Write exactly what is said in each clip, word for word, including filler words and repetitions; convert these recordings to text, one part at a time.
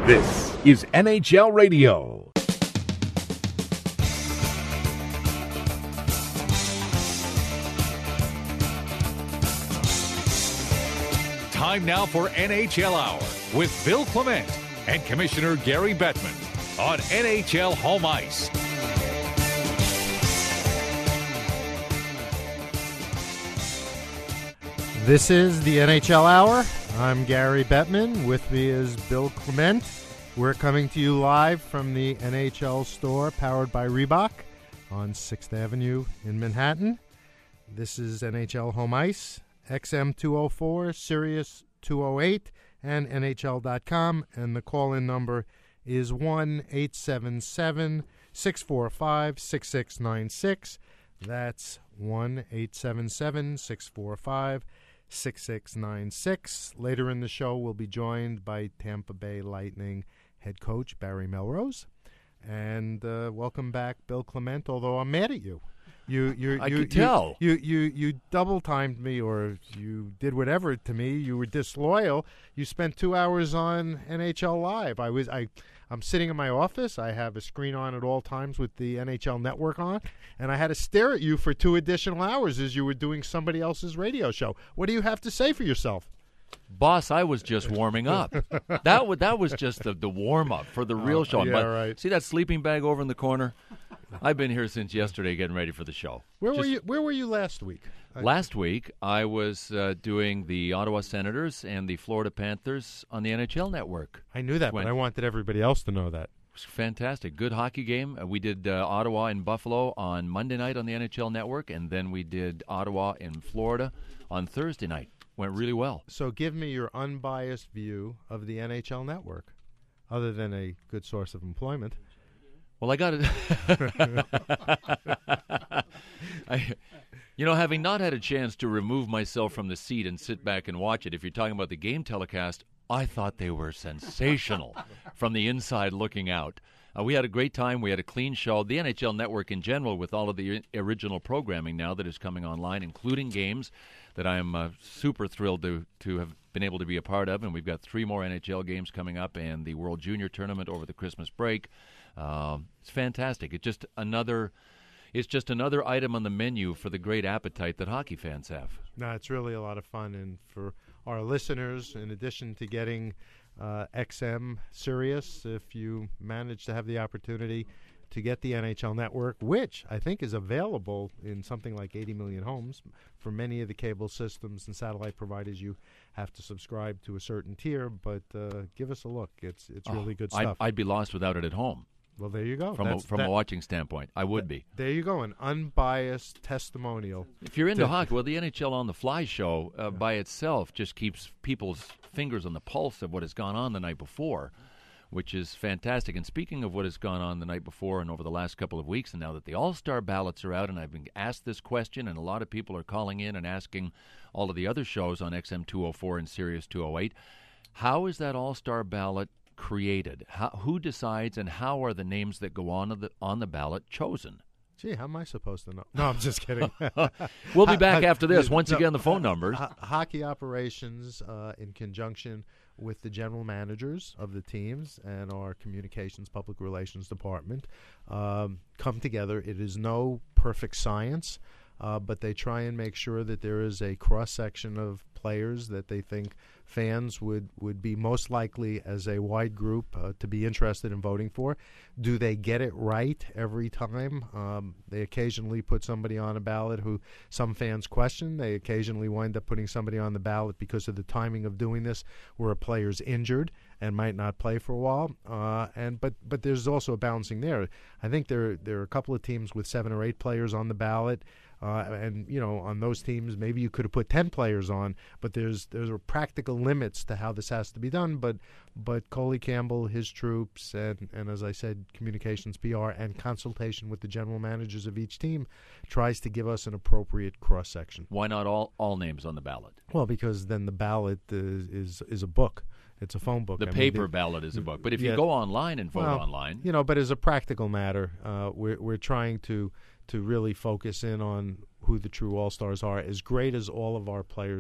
This is N H L Radio. Time now for N H L Hour with Bill Clement and Commissioner Gary Bettman on N H L Home Ice. This is the N H L Hour. I'm Gary Bettman. With me is Bill Clement. We're coming to you live from the N H L store powered by Reebok on sixth Avenue in Manhattan. This is N H L Home Ice, X M two oh four, Sirius two oh eight, and N H L dot com. And the call-in number is one eight seven seven, six four five, six six nine six. That's one eight seven seven, six four five, six six nine six. Later in the show, we'll be joined by Tampa Bay Lightning head coach Barry Melrose. And uh, welcome back, Bill Clement, although I'm mad at you. You, you, I you, could tell. You, you, you, you double-timed me, or you did whatever to me. You were disloyal. You spent two hours on N H L Live. I was, I, I'm sitting in my office. I have a screen on at all times with the N H L Network on, and I had to stare at you for two additional hours as you were doing somebody else's radio show. What do you have to say for yourself? Boss, I was just warming up. that was that was just the, the warm up for the real Oh, show. yeah, but right. See that sleeping bag over in the corner? I've been here since yesterday getting ready for the show. Where Just were you? Where were you last week? Last week, I was uh, doing the Ottawa Senators and the Florida Panthers on the N H L Network. I knew that, When- but I wanted everybody else to know that. It was fantastic. Good hockey game. Uh, we did uh, Ottawa and Buffalo on Monday night on the N H L Network, and then we did Ottawa and Florida on Thursday night. Went really well. So give me your unbiased view of the N H L Network, other than a good source of employment. Well, I got it. I, you know, having not had a chance to remove myself from the seat and sit back and watch it, if you're talking about the game telecast, I thought they were sensational from the inside looking out. Uh, we had a great time. We had a clean show. The N H L Network in general, with all of the original programming now that is coming online, including games that I'm uh, super thrilled to, to have been able to be a part of. And we've got three more N H L games coming up and the World Junior Tournament over the Christmas break. Um, it's fantastic. It's just another, it's just another item on the menu for the great appetite that hockey fans have. No, it's really a lot of fun, and for our listeners, in addition to getting uh, X M Sirius, if you manage to have the opportunity to get the N H L Network, which I think is available in something like eighty million homes. For many of the cable systems and satellite providers, you have to subscribe to a certain tier, but uh, give us a look. It's it's really good I'd, stuff. I'd be lost without it at home. Well, there you go. From a, That's- from that- a watching standpoint, I would be. There you go, an unbiased testimonial. If you're into to- hockey, well, the N H L on the Fly show uh, by itself just keeps people's fingers on the pulse of what has gone on the night before, which is fantastic. And speaking of what has gone on the night before and over the last couple of weeks, and now that the All-Star ballots are out, and I've been asked this question, and a lot of people are calling in and asking all of the other shows on X M two oh four and Sirius two oh eight, how is that All-Star ballot created? How, who decides, and how are the names that go on the on the ballot chosen? Gee, how am I supposed to know? No, I'm just kidding. We'll be back after this. No, Once no, again, the phone numbers. Ho- hockey operations, uh, in conjunction with the general managers of the teams and our communications public relations department, um, come together. It is no perfect science, uh, but they try and make sure that there is a cross-section of players that they think fans would, would be most likely as a wide group uh, to be interested in voting for. Do they get it right every time? Um, they occasionally put somebody on a ballot who some fans question. They occasionally wind up putting somebody on the ballot because of the timing of doing this where a player's injured and might not play for a while. Uh, and but but there's also a balancing there. I think there, there are a couple of teams with seven or eight players on the ballot. Uh, and, you know, on those teams, maybe you could have put ten players on, but there's there's a practical limits to how this has to be done. But but Coley Campbell, his troops, and, and as I said, communications, P R, and consultation with the general managers of each team tries to give us an appropriate cross-section. Why not all, all names on the ballot? Well, because then the ballot is is, is a book. It's a phone book. The I mean, paper the- ballot is a book. But if yeah. you go online and vote Well, online, you know, but as a practical matter, uh, we're we're trying to to really focus in on who the true all-stars are. As great as all of our players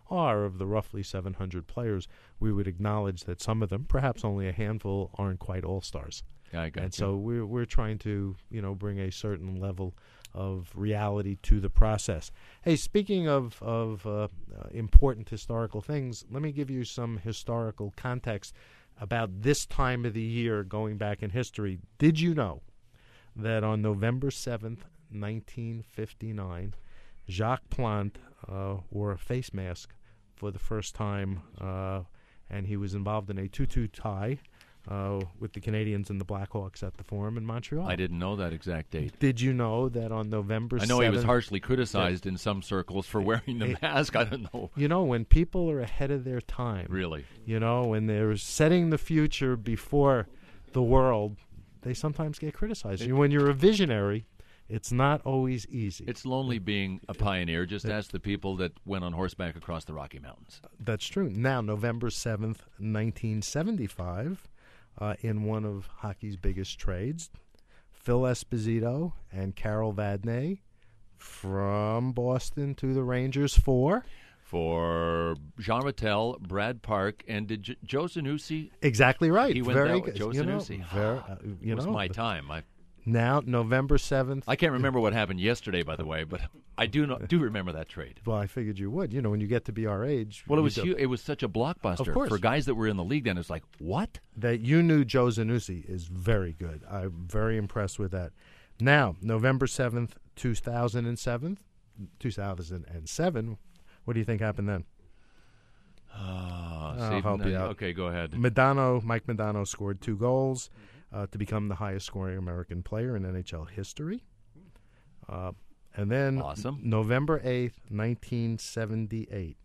are of the roughly seven hundred players, we would acknowledge that some of them, perhaps only a handful, aren't quite all-stars. I got And you. so we're we're trying to, you know, bring a certain level of reality to the process. Hey, speaking of of uh, uh, important historical things, let me give you some historical context about this time of the year going back in history. Did you know that on November seventh, nineteen fifty-nine, Jacques Plante uh, wore a face mask for the first time, uh, and he was involved in a two-two tie uh, with the Canadians and the Blackhawks at the Forum in Montreal. I didn't know that exact date. Did you know that on November I know he was seventh harshly criticized in some circles for wearing the It- mask. I don't know. You know, when people are ahead of their time, Really? you know, when they're setting the future before the world, they sometimes get criticized. It- when you're a visionary, it's not always easy. It's lonely being a pioneer. Just ask the people that went on horseback across the Rocky Mountains. That's true. Now, November seventh, nineteen seventy-five, uh, in one of hockey's biggest trades, Phil Esposito and Carol Vadnais from Boston to the Rangers for... For Jean Rattel, Brad Park, and did J- Joe Zanussi? Exactly right. He went Very that way. good. Joe You know, Zanussi. ver- uh, you It was know, my time. I now, November seventh. I can't remember what happened yesterday, by the way, but I do know, do remember that trade. Well, I figured you would. You know, when you get to be our age. Well, it you was go- hu- it was such a blockbuster Of course. for guys that were in the league. Then it's like, what? That you knew Joe Zanussi is very good. I'm very impressed with that. Now, November seventh, two thousand seven, two thousand seven, what do you think happened then? Uh, I'll save- help you out. Okay, go ahead. Medano, Mike Medano scored two goals uh, to become the highest scoring American player in N H L history. Uh, and then Awesome. November eighth, nineteen seventy-eight.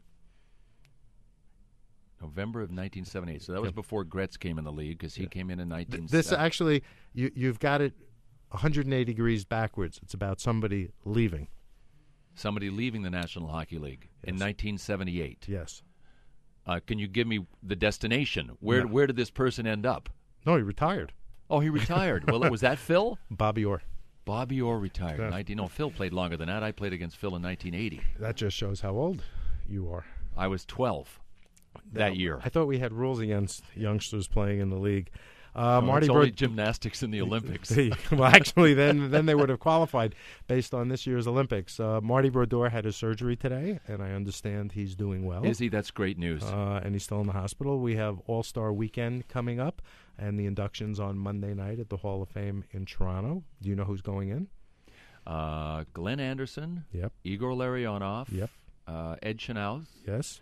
November of nineteen seventy-eight. So that was Yep. before Gretz came in the league because he came in in nineteen seventy. This actually, you, you've got it one hundred eighty degrees backwards. It's about somebody leaving. Somebody leaving the National Hockey League in Yes. nineteen seventy-eight. Yes. Uh, can you give me the destination? Where No. where did this person end up? No, he retired. Oh, he retired. Well, was that Phil? Bobby Orr. Bobby Orr retired. Yeah. nineteen No, Phil played longer than that. I played against Phil in nineteen eighty. That just shows how old you are. I was twelve that year. I thought we had rules against youngsters playing in the league. Uh, Oh, Marty it's only Brodeur. gymnastics in the Olympics. well, actually, then then they would have qualified based on this year's Olympics. Uh, Marty Brodeur had his surgery today, and I understand he's doing well. Is he? That's great news. Uh, and he's still in the hospital. We have All-Star Weekend coming up, and the inductions on Monday night at the Hall of Fame in Toronto. Do you know who's going in? Uh, Glenn Anderson, Yep. Igor Larionov, Yep. uh, Ed Chenoweth, Yes.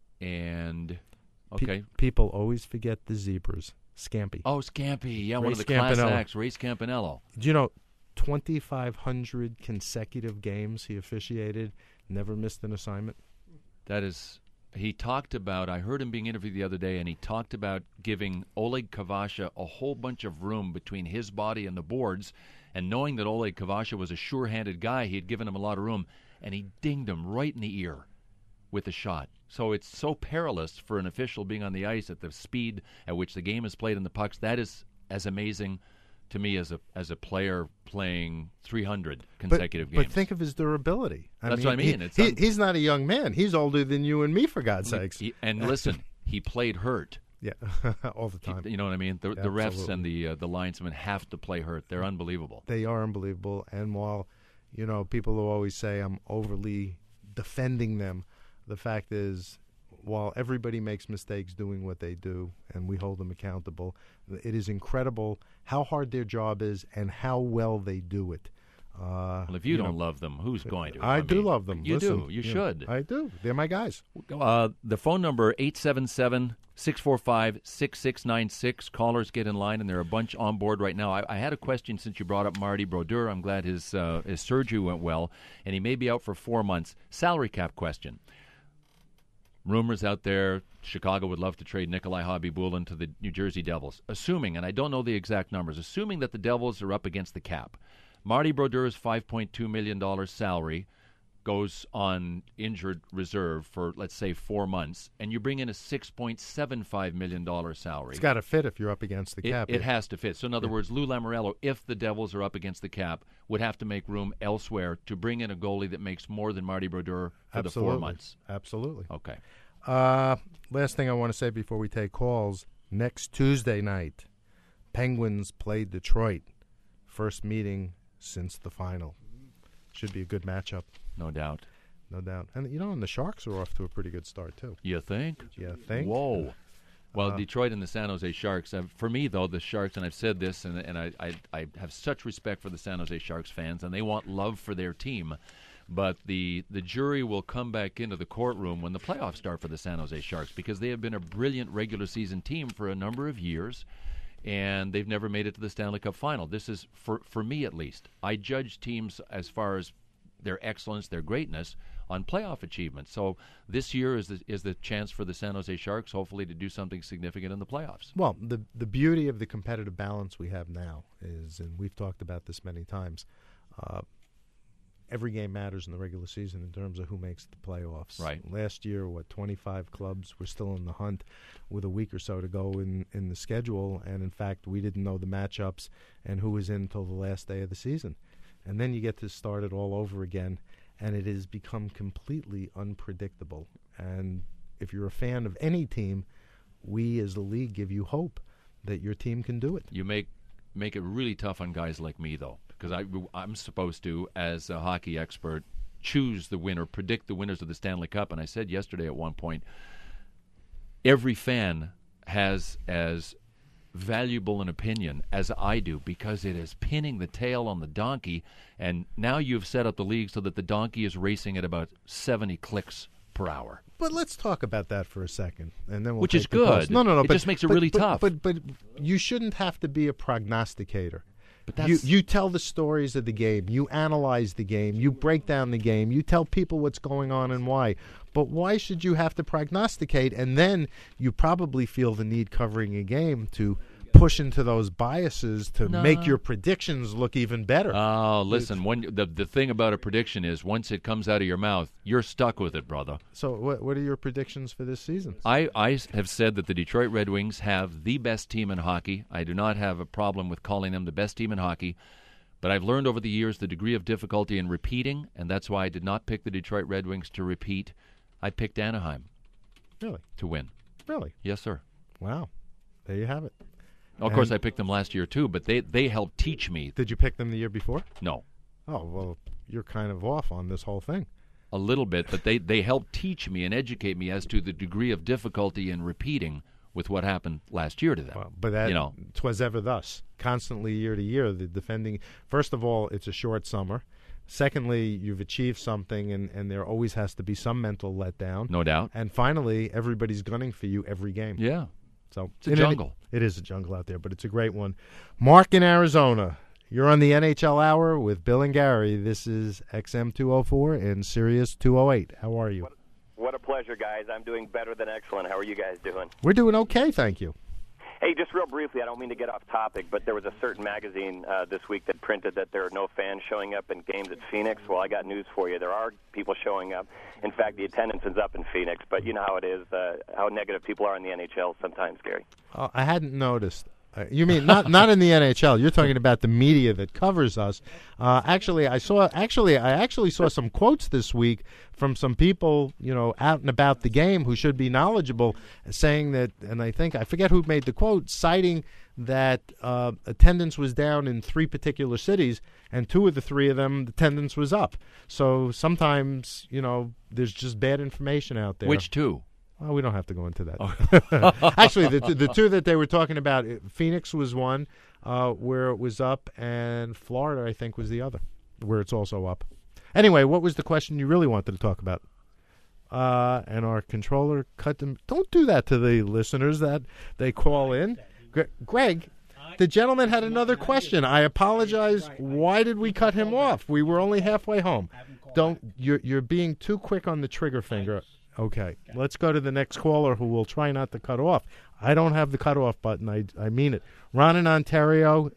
and Pe- okay. people always forget the zebras. Scampy. Oh, Scampy. Yeah, Ray one of the class Scampanello. acts, Ray Scampanello. Do you know twenty-five hundred consecutive games he officiated, never missed an assignment? That is, he talked about, I heard him being interviewed the other day, and he talked about giving Oleg Kavasha a whole bunch of room between his body and the boards, and knowing that Oleg Kavasha was a sure-handed guy, he had given him a lot of room, and he dinged him right in the ear with a shot. So it's so perilous for an official being on the ice at the speed at which the game is played in the pucks. That is as amazing to me as a as a player playing three hundred consecutive but, games. But think of his durability. I That's mean, what I mean. he- It's he- un- he's not a young man. He's older than you and me, for God's sakes. He- and listen, he played hurt. Yeah, all the He- time. you know what I mean? The, the refs Absolutely. and the uh, the linesmen have to play hurt. They're unbelievable. They are unbelievable. And while, you know, people who always say I'm overly defending them, the fact is, while everybody makes mistakes doing what they do and we hold them accountable, it is incredible how hard their job is and how well they do it. Uh, Well, if you, know, don't love them, who's going to? I, do mean, love them. You Listen, do. You know, should. I do. They're my guys. Uh, the phone number, eight seven seven, six four five, six six nine six. Callers get in line, and there are a bunch on board right now. I, I had a question since you brought up Marty Brodeur. I'm glad his, uh, his surgery went well, and he may be out for four months. Salary cap question. Rumors out there, Chicago would love to trade Nikolai Hobby-Bulin to the New Jersey Devils. Assuming, and I don't know the exact numbers, assuming that the Devils are up against the cap. Marty Brodeur's five point two million dollars salary goes on injured reserve for, let's say, four months, and you bring in a six point seven five million dollars salary. It's got to fit if you're up against the it, cap. It has to fit. So, in other yeah. words, Lou Lamoriello, if the Devils are up against the cap, would have to make room elsewhere to bring in a goalie that makes more than Marty Brodeur for Absolutely. the four months. Absolutely. Okay. Uh, last thing I want to say before we take calls, next Tuesday night, Penguins play Detroit. First meeting since the final. Should be a good matchup. No doubt. No doubt. And, you know, and the Sharks are off to a pretty good start, too. You think? You think? Whoa. Well, Uh, Detroit and the San Jose Sharks, uh, for me, though, the Sharks, and I've said this, and, and I, I, I have such respect for the San Jose Sharks fans, and they want love for their team. But the, the jury will come back into the courtroom when the playoffs start for the San Jose Sharks, because they have been a brilliant regular season team for a number of years, and they've never made it to the Stanley Cup final. This is, for, for me at least, I judge teams as far as their excellence, their greatness, on playoff achievements. So this year is the, is the chance for the San Jose Sharks, hopefully, to do something significant in the playoffs. Well, the the beauty of the competitive balance we have now is, and we've talked about this many times, uh, every game matters in the regular season in terms of who makes the playoffs. Right. Last year, what, twenty-five clubs were still in the hunt with a week or so to go in, in the schedule, and in fact, we didn't know the matchups and who was in until the last day of the season. And then you get to start it all over again, and it has become completely unpredictable. And if you're a fan of any team, we as the league give you hope that your team can do it. You make make it really tough on guys like me, though, because I, I'm supposed to, as a hockey expert, choose the winner, predict the winners of the Stanley Cup. And I said yesterday at one point, every fan has as valuable an opinion as I do, because it is pinning the tail on the donkey, and now you've set up the league so that the donkey is racing at about seventy clicks per hour. But let's talk about that for a second, and then we'll Which take is the calls. good. No, no, no. It but, just makes it but, really but, tough. But, but you shouldn't have to be a prognosticator. But you that's, you tell the stories of the game. You analyze the game. You break down the game. You tell people what's going on and why. But why should you have to prognosticate? And then you probably feel the need covering a game to push into those biases to No. make your predictions look even better. Oh, listen, when, the, the thing about a prediction is once it comes out of your mouth, you're stuck with it, brother. So what what are your predictions for this season? I, I have said that the Detroit Red Wings have the best team in hockey. I do not have a problem with calling them the best team in hockey, but I've learned over the years the degree of difficulty in repeating, and that's why I did not pick the Detroit Red Wings to repeat. I picked Anaheim Really? to win. Really? Yes, sir. Wow. There you have it. Of course, And- I picked them last year, too, but they, they helped teach me. Did you pick them the year before? No, Oh, well, you're kind of off on this whole thing. a little bit, but they, they helped teach me and educate me as to the degree of difficulty in repeating with what happened last year to them. Well, but that, you know, 'twas ever thus. Constantly year to year, the defending. First of all, it's a short summer. Secondly, you've achieved something, and, and there always has to be some mental letdown. no doubt. And finally, everybody's gunning for you every game. Yeah. So It's a in jungle. It, it is a jungle out there, but it's a great one. Mark in Arizona. You're on the N H L Hour with Bill and Gary. This is X M two oh four and Sirius two oh eight. How are you? What, what a pleasure, guys. I'm doing better than excellent. How are you guys doing? We're doing okay, thank you. Hey, just real briefly, I don't mean to get off topic, but there was a certain magazine uh, this week that printed that there are no fans showing up in games at Phoenix. Well, I got news for you. There are people showing up. In fact, the attendance is up in Phoenix, but you know how it is, uh, how negative people are in the N H L sometimes, Gary. Uh, I hadn't noticed. Uh, you mean not not in the N H L? You're talking about the media that covers us. Uh, actually, I saw. Actually, I actually saw some quotes this week from some people, you know, out and about the game who should be knowledgeable, saying that. And I think I forget who made the quote, citing that uh, attendance was down in three particular cities, and two of the three of them, attendance was up. So sometimes, you know, there's just bad information out there. Which two? Well, we don't have to go into that. Actually, the, the two that they were talking about, Phoenix was one uh, where it was up, and Florida, I think, was the other, where it's also up. Anyway, what was the question you really wanted to talk about? Uh, and our controller cut them. Don't do that to the listeners that they call in. Gre- Greg, the gentleman had another question. I apologize. Why did we cut him off? We were only halfway home. Don't. You're you're being too quick on the trigger finger. Okay, let's go to the next caller who will try not to cut off. I don't have the cutoff button. I, I mean it. Ron in Ontario,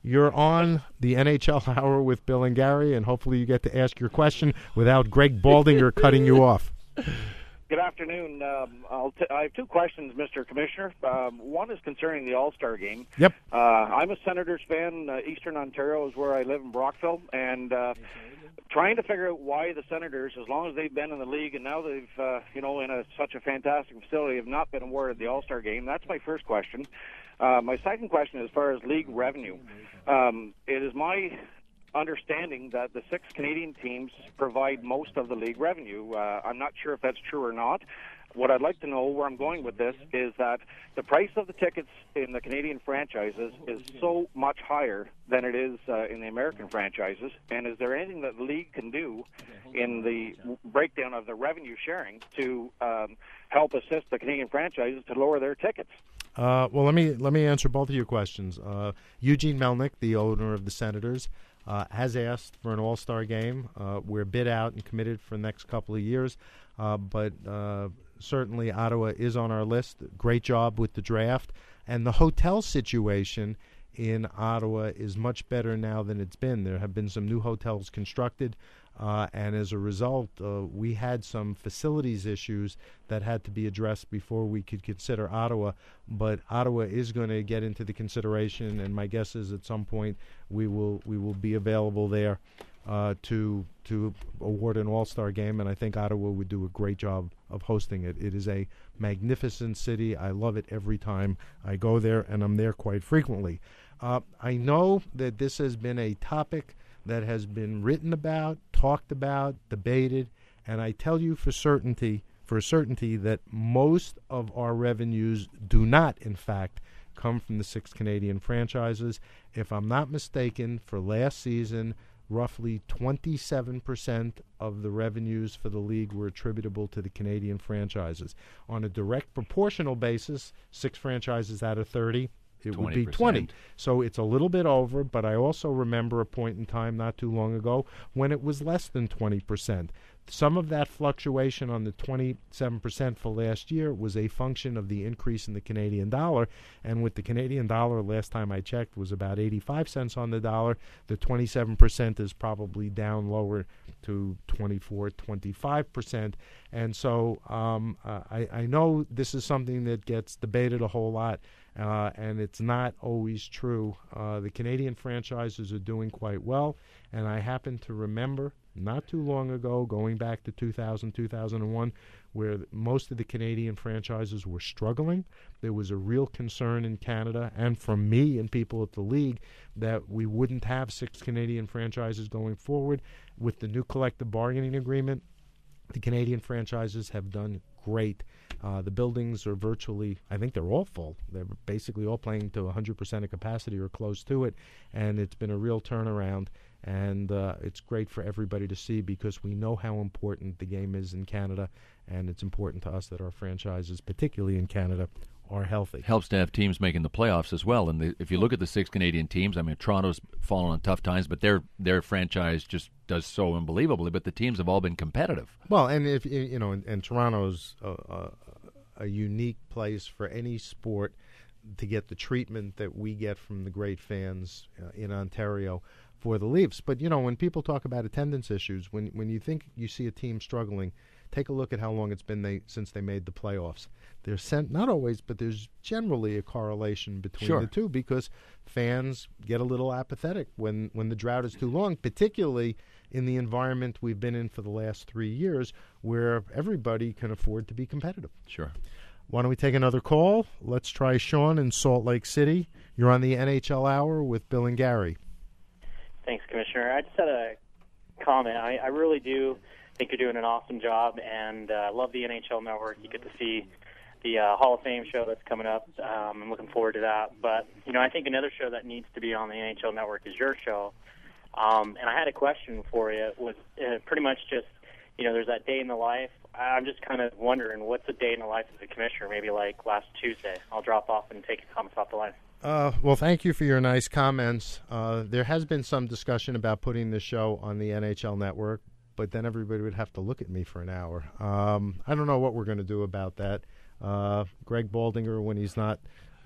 You're on the N H L Hour with Bill and Gary, and hopefully you get to ask your question without Greg Baldinger cutting you off. Good afternoon. Um, I'll t- I have two questions, Mister Commissioner. Um, one is concerning the All-Star Game. Yep. Uh, I'm a Senators fan. Uh, Eastern Ontario is where I live in Brockville, and uh, trying to figure out why the Senators, as long as they've been in the league and now they've, uh, you know, in a, such a fantastic facility, have not been awarded the All-Star Game. That's my first question. Uh, my second question, as far as league revenue, um, it is my understanding that the six Canadian teams provide most of the league revenue. Uh, I'm not sure if that's true or not. What I'd like to know, where I'm going with this, is that the price of the tickets in the Canadian franchises is so much higher than it is uh, in the American franchises. And is there anything that the league can do in the breakdown of the revenue sharing to um, help assist the Canadian franchises to lower their tickets? Uh, well, let me let me answer both of your questions. Uh, Eugene Melnick, the owner of the Senators, uh, has asked for an All-Star game. Uh, we're bid out and committed for the next couple of years, uh, but uh, certainly Ottawa is on our list. Great job with the draft. And the hotel situation in Ottawa is much better now than it's been. There have been some new hotels constructed, uh, and as a result, uh, we had some facilities issues that had to be addressed before we could consider Ottawa. But Ottawa is going to get into the consideration, and my guess is at some point we will we will be available there uh, to to award an All-Star game, and I think Ottawa would do a great job of hosting it. It is a magnificent city. I love it every time I go there, and I'm there quite frequently. Uh, I know that this has been a topic that has been written about, talked about, debated, and I tell you for certainty, for certainty that most of our revenues do not, in fact, come from the six Canadian franchises. If I'm not mistaken, for last season, roughly twenty-seven percent of the revenues for the league were attributable to the Canadian franchises. On a direct proportional basis, six franchises out of thirty, it would be twenty. So it's a little bit over, but I also remember a point in time not too long ago when it was less than twenty percent. Some of that fluctuation on the twenty-seven percent for last year was a function of the increase in the Canadian dollar, and with the Canadian dollar, last time I checked, was about eighty-five cents on the dollar. The twenty-seven percent is probably down lower to twenty-four, twenty-five percent. And so um, uh, I, I know this is something that gets debated a whole lot, uh, and it's not always true. Uh, the Canadian franchises are doing quite well, and I happen to remember not too long ago, going back to two thousand, two thousand one, where most of the Canadian franchises were struggling. There was a real concern in Canada, and from me and people at the league, that we wouldn't have six Canadian franchises going forward. With the new collective bargaining agreement, the Canadian franchises have done great. Uh, the buildings are virtually, I think they're all full. They're basically all playing to one hundred percent of capacity or close to it, and it's been a real turnaround. And uh, it's great for everybody to see because we know how important the game is in Canada, and it's important to us that our franchises, particularly in Canada, are healthy. Helps to have teams making the playoffs as well. And the, if you look at the six Canadian teams, I mean, Toronto's fallen on tough times, but their their franchise just does so unbelievably. But the teams have all been competitive. Well, and if you know, and, and Toronto's a, a, a unique place for any sport to get the treatment that we get from the great fans uh, in Ontario for the Leafs. But, you know, when people talk about attendance issues, when when you think you see a team struggling, take a look at how long it's been they, since they made the playoffs. There's sent, not always, but there's generally a correlation between sure. the two because fans get a little apathetic when, when the drought is too long, particularly in the environment we've been in for the last three years where everybody can afford to be competitive. Sure. Why don't we take another call? Let's try Sean in Salt Lake City. You're on the N H L Hour with Bill and Gary. Thanks, Commissioner. I just had a comment. I, I really do think you're doing an awesome job, and I uh, love the N H L Network. You get to see the uh, Hall of Fame show that's coming up. Um, I'm looking forward to that. But, you know, I think another show that needs to be on the N H L Network is your show. Um, and I had a question for you. It was uh, pretty much just, you know, there's that day in the life. I'm just kind of wondering, what's a day in the life of the commissioner, maybe like last Tuesday? I'll drop off and take your comments off the line. Uh, well, thank you for your nice comments. Uh, there has been some discussion about putting the show on the N H L Network, but then everybody would have to look at me for an hour. Um, I don't know what we're going to do about that. Uh, Greg Baldinger, when he's not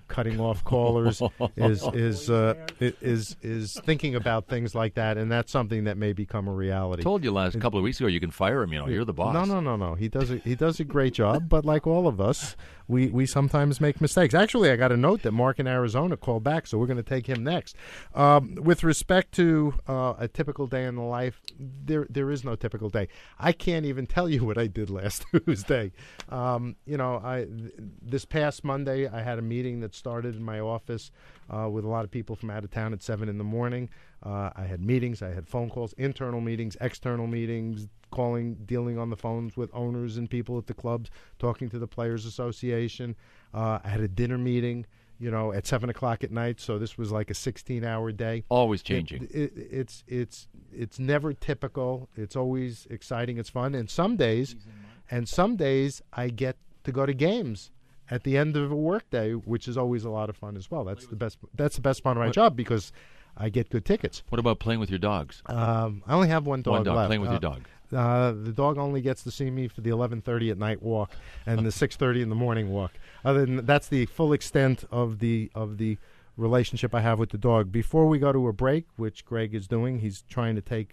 cutting off callers, is is uh, is is thinking about things like that, and that's something that may become a reality. I told you last couple of weeks ago you can fire him. You know, you're the boss. No, no, no, no. He does a, he does a great job, but like all of us, we, we sometimes make mistakes. Actually, I got a note that Mark in Arizona called back, so we're going to take him next. Um, with respect to uh, a typical day in the life, there there is no typical day. I can't even tell you what I did last Tuesday. Um, you know, I th- this past Monday I had a meeting that started in my office uh, with a lot of people from out of town at seven in the morning. Uh, I had meetings, I had phone calls, internal meetings, external meetings, calling, dealing on the phones with owners and people at the clubs, talking to the Players Association. Uh, I had a dinner meeting, you know, at seven o'clock at night. So this was like a sixteen-hour day. Always changing. It, it, it's it's it's never typical. It's always exciting. It's fun. And some days, and some days I get to go to games at the end of a workday, which is always a lot of fun as well. That's the best. That's the best part of my what, job because I get good tickets. What about playing with your dogs? Um, I only have one dog, one dog left. Playing with uh, your dog. Uh, the dog only gets to see me for the eleven thirty at night walk and the six thirty in the morning walk. Other than that's the full extent of the of the relationship I have with the dog. Before we go to a break, which Greg is doing, he's trying to take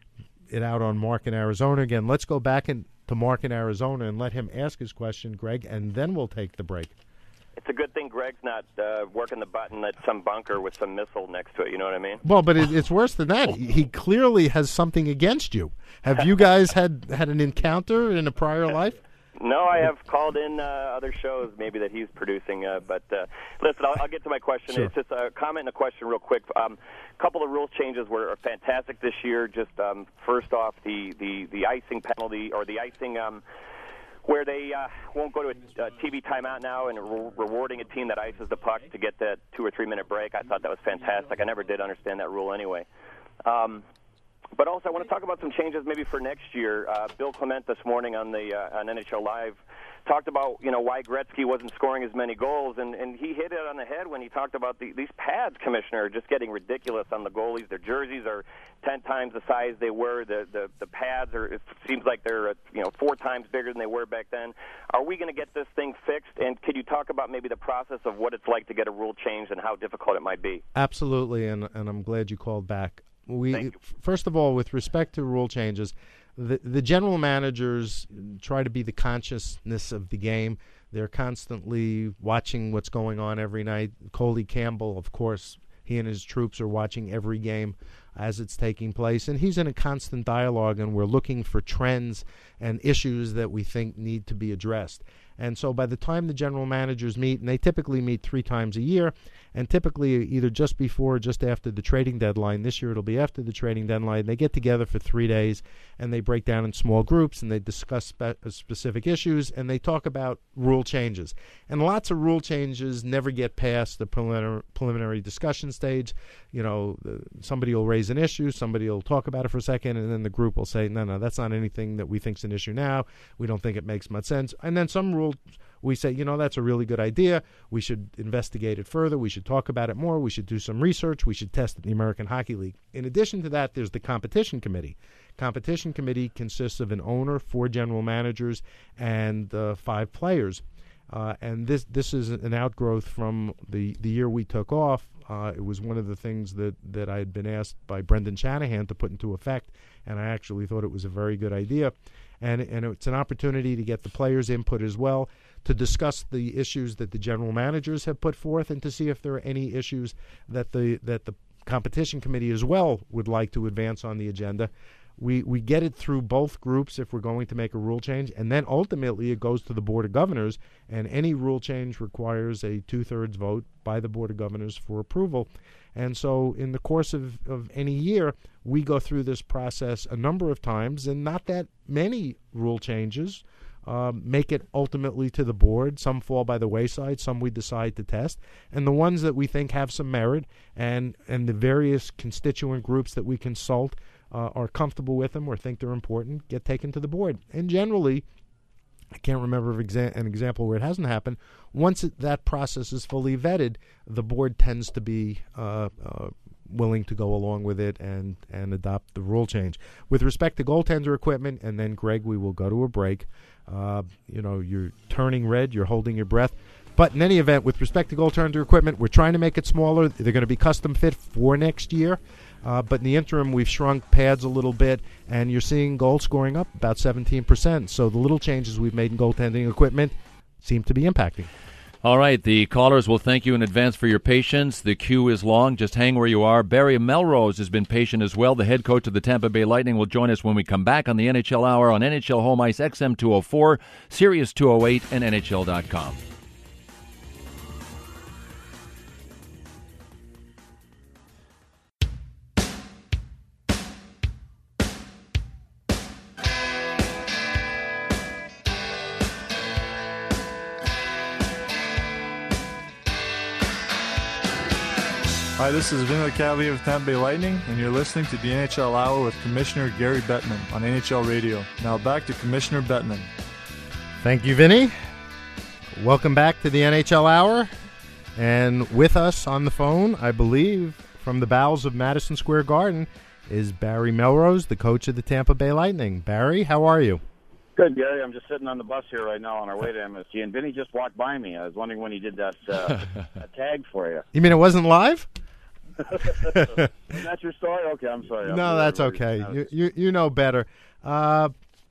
it out on Mark in Arizona again. Let's go back in, to Mark in Arizona and let him ask his question, Greg, and then we'll take the break. It's a good thing Greg's not uh, working the button at some bunker with some missile next to it. You know what I mean? Well, but it, it's worse than that. He clearly has something against you. Have you guys had, had an encounter in a prior life? No, I have called in uh, other shows maybe that he's producing. Uh, but uh, listen, I'll, I'll get to my question. Sure. It's just a comment and a question real quick. A um, couple of rules changes were fantastic this year. Just um, first off, the, the, the icing penalty or the icing um, – where they uh, won't go to a, a T V timeout now and re- rewarding a team that ices the puck to get that two or three minute break. I thought that was fantastic. I never did understand that rule anyway. Um, but also, I want to talk about some changes maybe for next year. Uh, Bill Clement this morning on the uh, on N H L Live talked about, you know, why Gretzky wasn't scoring as many goals, and, and he hit it on the head when he talked about the, these pads, Commissioner, are just getting ridiculous on the goalies. Their jerseys are ten times the size they were. The the, the pads are, it seems like they're, uh, you know, four times bigger than they were back then. Are we going to get this thing fixed? And could you talk about maybe the process of what it's like to get a rule changed and how difficult it might be? Absolutely, and, and I'm glad you called back. We first of all, with respect to rule changes, the the general managers try to be the consciousness of the game. They're constantly watching what's going on every night. Coley Campbell, of course, he and his troops are watching every game as it's taking place, and he's in a constant dialogue, and we're looking for trends and issues that we think need to be addressed. And so by the time the general managers meet, and they typically meet three times a year, and typically either just before or just after the trading deadline, this year it'll be after the trading deadline, they get together for three days, and they break down in small groups, and they discuss spe- specific issues, and they talk about rule changes. And lots of rule changes never get past the preliminary, preliminary discussion stage. You know, the, somebody will raise an issue, somebody will talk about it for a second, and then the group will say, no, no, that's not anything that we think's an issue now. We don't think it makes much sense. And then some rules, we say, you know, that's a really good idea. We should investigate it further. We should talk about it more. We should do some research. We should test it in the American Hockey League. In addition to that, there's the competition committee. Competition committee consists of an owner, four general managers, and uh, five players. Uh, and this this is an outgrowth from the, the year we took off. Uh, it was one of the things that, that I had been asked by Brendan Shanahan to put into effect, and I actually thought it was a very good idea. And, and it's an opportunity to get the players' input as well, to discuss the issues that the general managers have put forth, and to see if there are any issues that the that the competition committee as well would like to advance on the agenda. We we get it through both groups if we're going to make a rule change, and then ultimately it goes to the Board of Governors, and any rule change requires a two-thirds vote by the Board of Governors for approval. And so in the course of, of any year, we go through this process a number of times, and not that many rule changes um, make it ultimately to the board. Some fall by the wayside, some we decide to test. And the ones that we think have some merit and, and the various constituent groups that we consult uh, are comfortable with them or think they're important, get taken to the board. And generally, I can't remember of exa- an example where it hasn't happened. Once it, that process is fully vetted, the board tends to be uh, uh, willing to go along with it and, and adopt the rule change. With respect to goaltender equipment, and then, Greg, we will go to a break. Uh, you know, you're turning red, you're holding your breath. But in any event, with respect to goaltender equipment, we're trying to make it smaller. They're going to be custom fit for next year. Uh, but in the interim, we've shrunk pads a little bit, and you're seeing goal scoring up about seventeen percent. So the little changes we've made in goaltending equipment seem to be impacting. All right, the callers will thank you in advance for your patience. The queue is long. Just hang where you are. Barry Melrose has been patient as well. The head coach of the Tampa Bay Lightning will join us when we come back on the N H L Hour on N H L Home Ice, X M two oh four, Sirius two oh eight, and N H L dot com. Hi, this is Vinny Lecavalier of Tampa Bay Lightning, and you're listening to the N H L Hour with Commissioner Gary Bettman on N H L Radio. Now back to Commissioner Bettman. Thank you, Vinny. Welcome back to the N H L Hour. And with us on the phone, I believe, from the bowels of Madison Square Garden, is Barry Melrose, the coach of the Tampa Bay Lightning. Barry, how are you? Good, Gary. I'm just sitting on the bus here right now on our way to M S G, and Vinny just walked by me. I was wondering when he did that uh, tag for you. You mean it wasn't live? That's your story? Okay, I'm sorry. I'm no, that's okay. You, you you know better. Uh,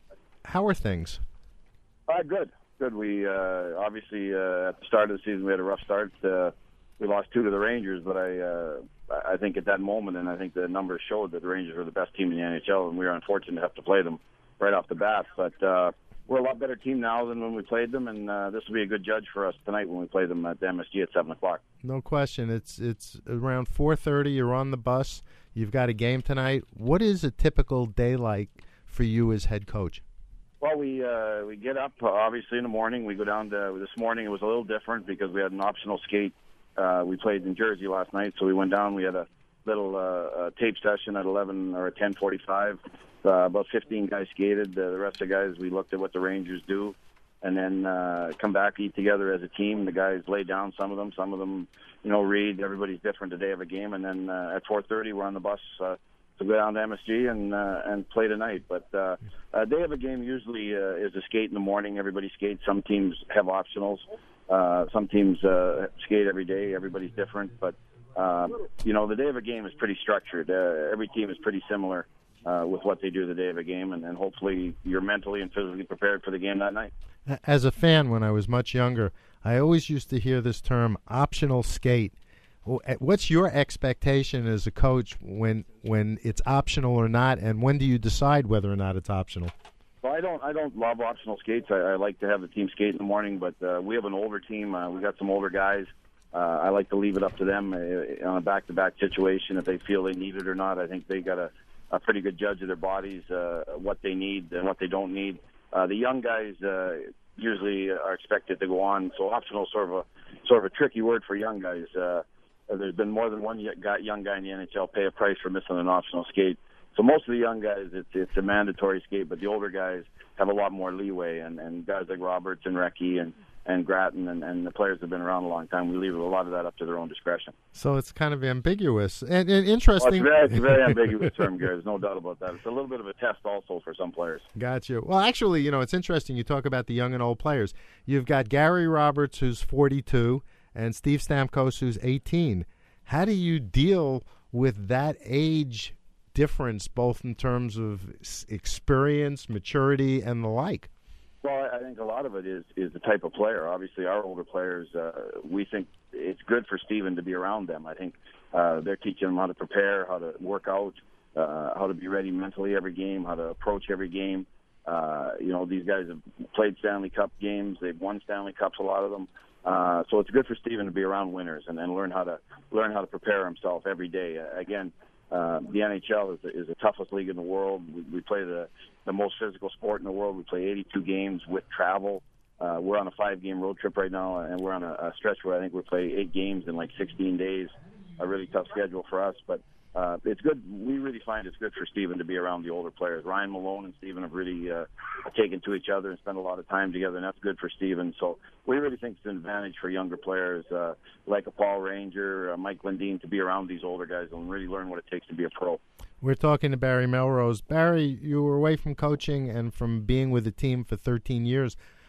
how are things? Uh, good, good. We uh, obviously uh, at the start of the season we had a rough start. Uh, we lost two to the Rangers, but I uh, I think at that moment, and I think the numbers showed that the Rangers were the best team in the N H L, and we were unfortunate to have to play them right off the bat. But uh, we're a lot better team now than when we played them, and uh, this will be a good judge for us tonight when we play them at the M S G at seven o'clock. No question. It's it's around four thirty. You're on the bus. You've got a game tonight. What is a typical day like for you as head coach? Well, we uh, we get up, uh, obviously, in the morning. We go down to, this morning it was a little different because we had an optional skate. Uh, we played in Jersey last night, so we went down. We had a little uh, uh, tape session at eleven or at ten forty-five. Uh, about fifteen guys skated. Uh, the rest of the guys, we looked at what the Rangers do, and then uh, come back, eat together as a team. The guys lay down, some of them, some of them, you know, read. Everybody's different the day of a game, and then uh, at four thirty, we're on the bus uh, to go down to M S G and uh, and play tonight. But uh, a day of a game usually uh, is a skate in the morning. Everybody skates. Some teams have optionals. Uh, some teams uh, skate every day. Everybody's different, but uh, you know, the day of a game is pretty structured. Uh, every team is pretty similar. Uh, with what they do the day of a game, and, and hopefully you're mentally and physically prepared for the game that night. As a fan, when I was much younger, I always used to hear this term, optional skate. What's your expectation as a coach when when it's optional or not, and when do you decide whether or not it's optional? Well, I don't I don't love optional skates. I, I like to have the team skate in the morning, but uh, we have an older team. Uh, we got some older guys. Uh, I like to leave it up to them uh, on a back-to-back situation if they feel they need it or not. I think they got a a pretty good judge of their bodies, uh, what they need and what they don't need. Uh, the young guys uh, usually are expected to go on, so optional is sort of a sort of a tricky word for young guys. Uh, there's been more than one young guy in the N H L pay a price for missing an optional skate. So most of the young guys, it's it's a mandatory skate, but the older guys have a lot more leeway, and, and guys like Roberts and Recchi and and Grattan and, and the players have been around a long time. We leave a lot of that up to their own discretion. So it's kind of ambiguous and, and interesting. Well, it's, very, it's a very ambiguous term, Gary. There's no doubt about that. It's a little bit of a test also for some players. Gotcha. Well, actually, you know, it's interesting. You talk about the young and old players. You've got Gary Roberts, who's forty-two, and Steve Stamkos, who's eighteen. How do you deal with that age difference, both in terms of experience, maturity, and the like? Well, I think a lot of it is, is the type of player. Obviously, our older players, uh, we think it's good for Steven to be around them. I think uh, they're teaching him how to prepare, how to work out, uh, how to be ready mentally every game, how to approach every game. Uh, you know, these guys have played Stanley Cup games. They've won Stanley Cups, a lot of them. Uh, so it's good for Steven to be around winners and, and learn how to learn how to prepare himself every day. Uh, again, Uh, the N H L is the, is the toughest league in the world. We, we play the, the most physical sport in the world. We play eighty-two games with travel. Uh, we're on a five-game road trip right now, and we're on a, a stretch where I think we play eight games in like sixteen days. A really tough schedule for us, but uh, it's good. We really find it's good for Steven to be around the older players. Ryan Malone and Steven have really uh, taken to each other and spent a lot of time together, and that's good for Steven. So we really think it's an advantage for younger players uh, like a Paul Ranger, uh, Mike Lindeen, to be around these older guys and really learn what it takes to be a pro. We're talking to Barry Melrose. Barry, you were away from coaching and from being with the team for thirteen years.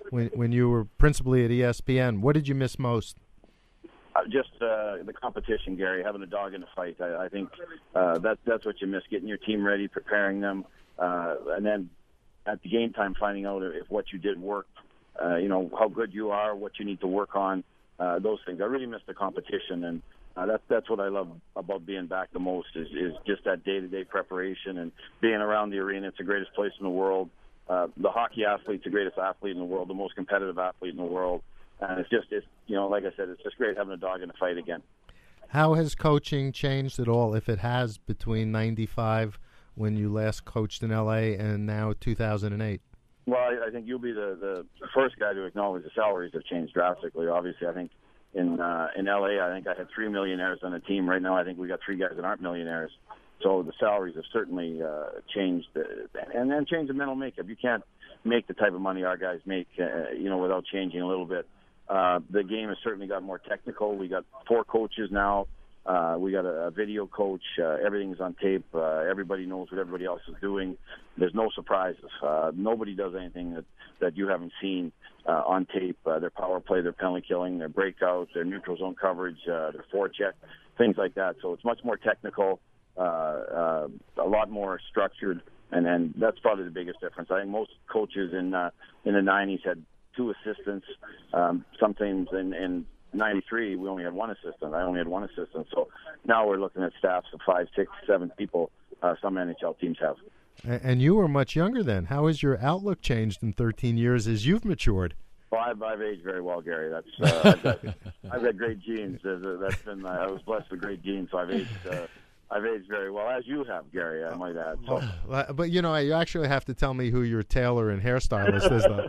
when when you were principally at E S P N. What did you miss most? Uh, just uh, the competition, Gary, having a dog in the fight. I, I think uh, that, that's what you miss, getting your team ready, preparing them, uh, and then at the game time finding out if what you did worked, uh, you know, how good you are, what you need to work on, uh, those things. I really miss the competition, and uh, that's, that's what I love about being back the most is, is just that day-to-day preparation and being around the arena. It's the greatest place in the world. Uh, the hockey athlete's the greatest athlete in the world, the most competitive athlete in the world. And it's just, it's, you know, like I said, it's just great having a dog in the fight again. How has coaching changed at all, if it has, between ninety-five, when you last coached in L A, and now two thousand eight? Well, I, I think you'll be the, the first guy to acknowledge the salaries have changed drastically. Obviously, I think in uh, in L A, I think I had three millionaires on the team. Right now, I think we got three guys that aren't millionaires. So the salaries have certainly uh, changed, uh, and then changed the mental makeup. You can't make the type of money our guys make, uh, you know, without changing a little bit. Uh, the game has certainly got more technical. We got four coaches now. Uh, we got a, a video coach. Uh, everything's on tape. Uh, everybody knows what everybody else is doing. There's no surprises. Uh, nobody does anything that, that you haven't seen uh, on tape. Uh, their power play, their penalty killing, their breakouts, their neutral zone coverage, uh, their forecheck, things like that. So it's much more technical, uh, uh, a lot more structured, and, and that's probably the biggest difference. I think most coaches in uh, in the nineties had two assistants. Um, sometimes in, in ninety-three, we only had one assistant. I only had one assistant. So now we're looking at staffs of five, six, seven people. Uh, some N H L teams have. And you were much younger then. How has your outlook changed in thirteen years as you've matured? Well, I've, I've aged very well, Gary. That's uh, I've, got, I've got great genes. That's been uh, I was blessed with great genes, so I've aged. Uh, I've aged very well, as you have, Gary, I might add. So. But, you know, you actually have to tell me who your tailor and hairstylist is, though.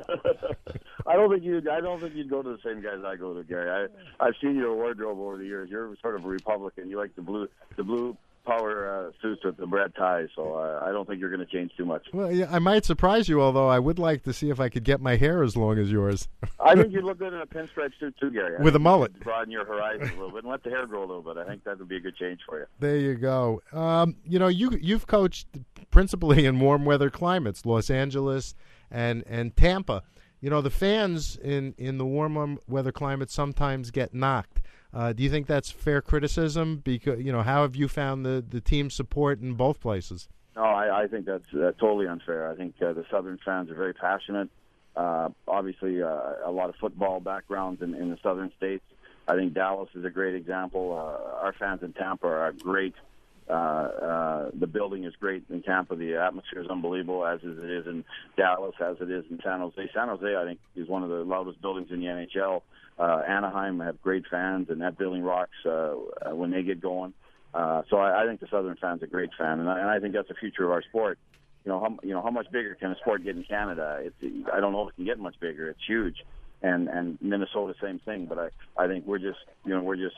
I don't think you. I don't think you'd go to the same guys I go to, Gary. I, I've seen your wardrobe over the years. You're sort of a Republican. You like the blue, the blue power uh, suits with the red ties. So uh, I don't think you're going to change too much. Well, yeah, I might surprise you, although I would like to see if I could get my hair as long as yours. I think you'd look good in a pinstripe suit too, Gary. I With a mullet. Broaden your horizons a little bit and let the hair grow a little bit. I think that would be a good change for you. There you go. Um, you know, you you've coached principally in warm weather climates, Los Angeles and and Tampa. You know, the fans in, in the warm weather climate sometimes get knocked. Uh, do you think that's fair criticism? Because, you know, how have you found the, the team support in both places? No, I, I think that's uh, totally unfair. I think uh, the Southern fans are very passionate. Uh, obviously, uh, a lot of football backgrounds in, in the Southern states. I think Dallas is a great example. Uh, our fans in Tampa are great. Uh, uh, the building is great in Tampa. The atmosphere is unbelievable, as is it is in Dallas, as it is in San Jose. San Jose, I think, is one of the loudest buildings in the N H L. Uh, Anaheim have great fans, and that building rocks uh, when they get going. Uh, so I, I think the Southern fans are a great fan, and I, and I think that's the future of our sport. You know, how, you know, how much bigger can a sport get in Canada? It's, I don't know if it can get much bigger. It's huge, and and Minnesota, same thing. But I, I think we're just, you know, we're just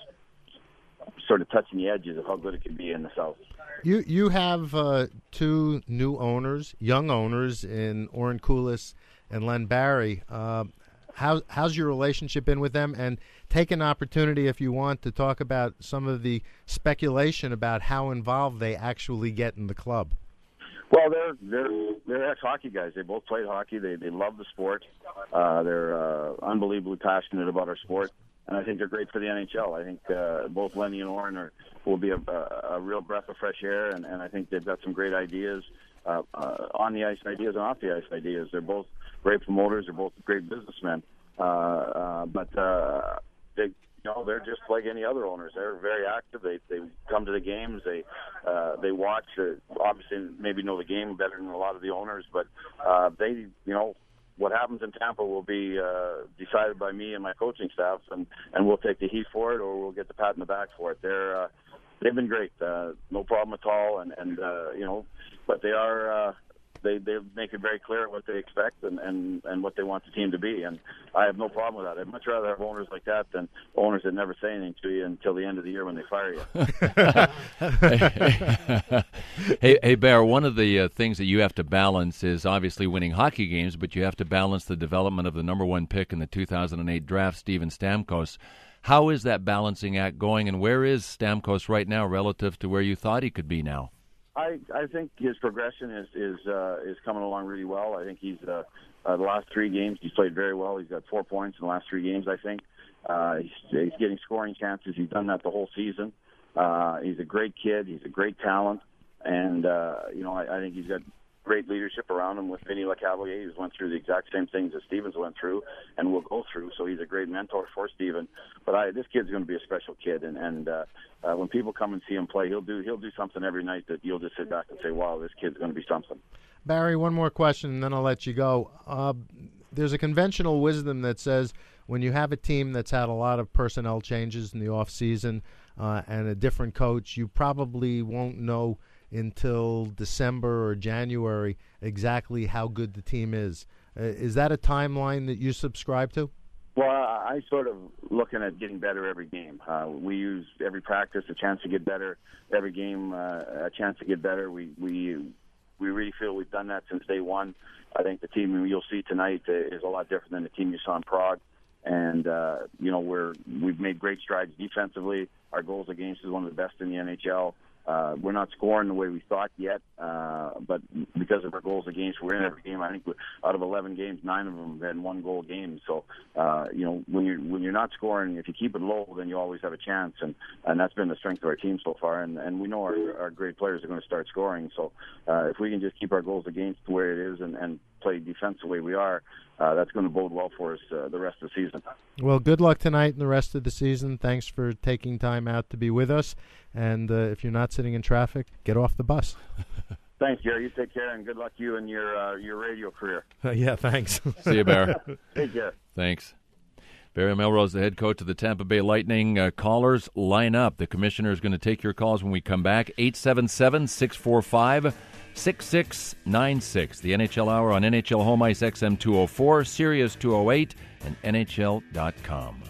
sort of touching the edges of how good it could be in the South. You you have uh, two new owners, young owners in Oren Koulis and Len Barry. Uh, how how's your relationship been with them? And take an opportunity, if you want, to talk about some of the speculation about how involved they actually get in the club. Well, they're they're they're ex-hockey guys. They both played hockey. They they love the sport. Uh, they're uh, unbelievably passionate about our sport. And I think they're great for the N H L. I think uh, both Lenny and Oren are, will be a, a, a real breath of fresh air, and, and I think they've got some great ideas, uh, uh, on the ice ideas and off the ice ideas. They're both great promoters. They're both great businessmen. Uh, uh, but uh, they, you know, they're just like any other owners. They're very active. They they come to the games. They uh, they watch. Uh, obviously, maybe know the game better than a lot of the owners, but uh, they, you know. What happens in Tampa will be uh, decided by me and my coaching staff, and, and we'll take the heat for it, or we'll get the pat in the back for it. They're uh, they've been great, uh, no problem at all, and and uh, you know, but they are uh, they they make it very clear what they expect and, and, and what they want the team to be, and I have no problem with that. I'd much rather have owners like that than owners that never say anything to you until the end of the year when they fire you. hey, hey, Bear, one of the uh, things that you have to balance is obviously winning hockey games, but you have to balance the development of the number one pick in the two thousand eight draft, Steven Stamkos. How is that balancing act going, and where is Stamkos right now relative to where you thought he could be now? I, I think his progression is is uh, is coming along really well. I think he's uh, Uh, the last three games, he's played very well. He's got four points in the last three games, I think. Uh, he's, he's getting scoring chances. He's done that the whole season. Uh, he's a great kid. He's a great talent. And, uh, you know, I, I think he's got great leadership around him with Vinny Lecavalier, who's went through the exact same things that Stevens went through and will go through. So he's a great mentor for Steven. But I, this kid's going to be a special kid. And, and uh, uh, when people come and see him play, he'll do he'll do something every night that you'll just sit back and say, wow, this kid's going to be something. Barry, one more question, and then I'll let you go. Uh, there's a conventional wisdom that says when you have a team that's had a lot of personnel changes in the offseason uh, and a different coach, you probably won't know until December or January exactly how good the team is. Uh, is that a timeline that you subscribe to? Well, I sort of looking at getting better every game. Uh, we use every practice a chance to get better, every game uh, a chance to get better. We we we really feel we've done that since day one. I think the team you'll see tonight is a lot different than the team you saw in Prague. And, uh, you know, we're, we've made great strides defensively. Our goals against is one of the best in the N H L. Uh, we're not scoring the way we thought yet, uh, but because of our goals against, we're in every game. I think we're, out of eleven games, nine of them have been one-goal games. So, uh, you know, when you're when you're not scoring, if you keep it low, then you always have a chance, and, and that's been the strength of our team so far. And, and we know our, our great players are going to start scoring. So, uh, if we can just keep our goals against where it is and, and play defense the way we are, uh, that's going to bode well for us uh, the rest of the season. Well, good luck tonight and the rest of the season. Thanks for taking time out to be with us. And uh, if you're not sitting in traffic, get off the bus. Thanks, Gary. You take care, and good luck to you and your uh, your radio career. Uh, yeah, thanks. See you, Barry. Take care. Thanks. Barry Melrose, the head coach of the Tampa Bay Lightning. Uh, callers, line up. The commissioner is going to take your calls when we come back. eight seven seven, six four five, six six nine six. The N H L Hour on N H L Home Ice X M two oh four, Sirius two oh eight, and N H L dot com.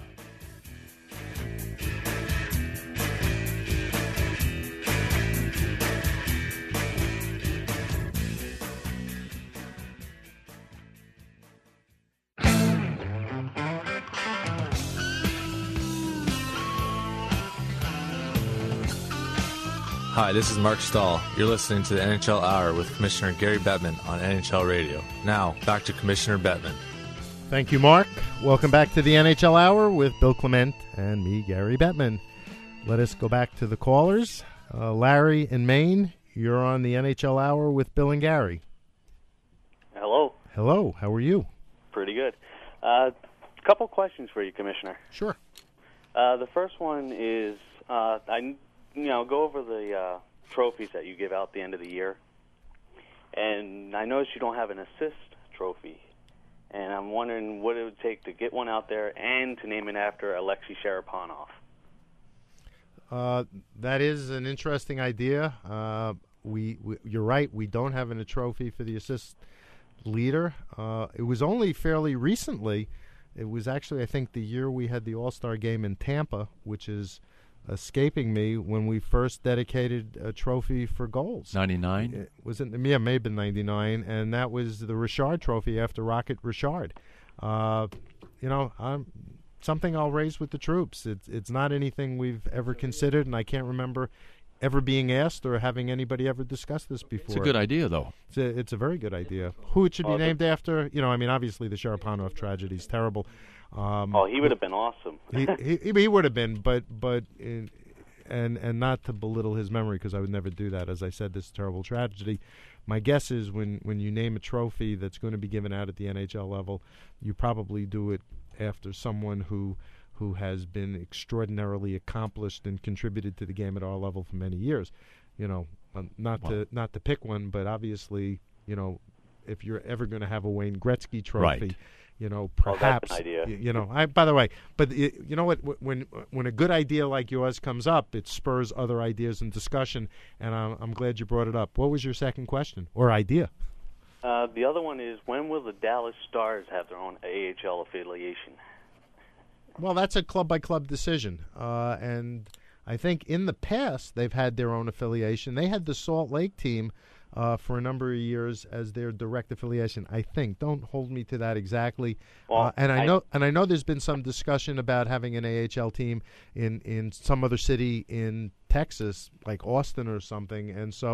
Hi, this is Mark Stahl. You're listening to the N H L Hour with Commissioner Gary Bettman on N H L Radio. Now, back to Commissioner Bettman. Thank you, Mark. Welcome back to the N H L Hour with Bill Clement and me, Gary Bettman. Let us go back to the callers. Uh, Larry in Maine, you're on the N H L Hour with Bill and Gary. Hello. Hello. How are you? Pretty good. A uh, couple questions for you, Commissioner. Sure. Uh, the first one is, uh, I, you know, go over the uh, trophies that you give out at the end of the year. And I noticed you don't have an assist trophy. And I'm wondering what it would take to get one out there and to name it after Alexei Sharaponov. Uh, that is an interesting idea. Uh, we, we, you're right. We don't have an, a trophy for the assist leader. Uh, it was only fairly recently. It was actually, I think, the year we had the All-Star game in Tampa, which is escaping me, when we first dedicated a trophy for goals. ninety-nine? It was it? Yeah, maybe ninety-nine, and that was the Richard Trophy after Rocket Richard. Uh, you know, I'm. Something I'll raise with the troops. It's it's not anything we've ever considered, and I can't remember ever being asked or having anybody ever discuss this before. It's a good idea, though. It's a, it's a very good idea. Who it should be oh, named after? You know, I mean, obviously the Sharaponov tragedy is terrible. Um, oh, he would have been awesome. he, he he would have been, but but in, and and not to belittle his memory, because I would never do that. As I said, this terrible tragedy. My guess is when when you name a trophy that's going to be given out at the N H L level, you probably do it after someone who who has been extraordinarily accomplished and contributed to the game at our level for many years. You know, um, not wow. to not to pick one, but obviously, you know, if you're ever going to have a Wayne Gretzky trophy, right. you know, perhaps, oh, that's an idea. you, you know, I, by the way, but it, you know what, when when a good idea like yours comes up, it spurs other ideas and discussion, and I'm, I'm glad you brought it up. What was your second question or idea? Uh, the other one is, when will the Dallas Stars have their own A H L affiliation? Well, that's a club-by-club decision, uh, and I think in the past they've had their own affiliation. They had the Salt Lake team uh, for a number of years as their direct affiliation, I think. Don't hold me to that exactly. Well, uh, and I, I know, and I know there's been some discussion about having an A H L team in, in some other city in Texas, like Austin or something, and so